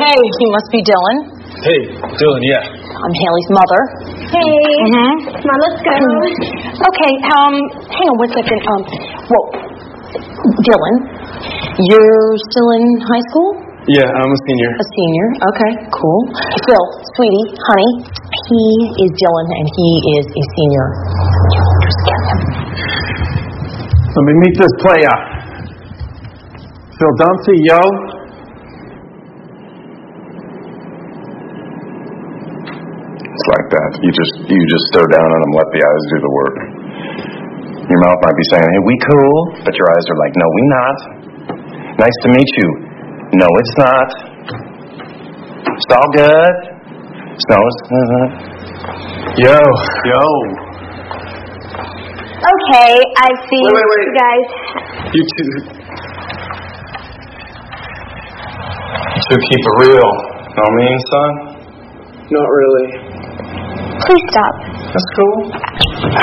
hey, you must be Dylan. Hey, Dylan, yeah. I'm Haley's mother. Hey. Come on, let's go. Okay, hang on one second. Dylan, you're still in high school? Yeah, I'm a senior. A senior, okay, cool. Phil, sweetie, honey, he is Dylan and he is a senior. Let me meet this player. Phil Dunphy, yo. It's like that. You just throw down on them, let the eyes do the work. Your mouth might be saying, hey, we cool, but your eyes are like, no, we not. Nice to meet you. No, it's not. It's all good. No, it's not. Yo. Okay, I see Wait. you guys. You two keep it real. Know what I mean, son? Not really. Please stop. That's cool.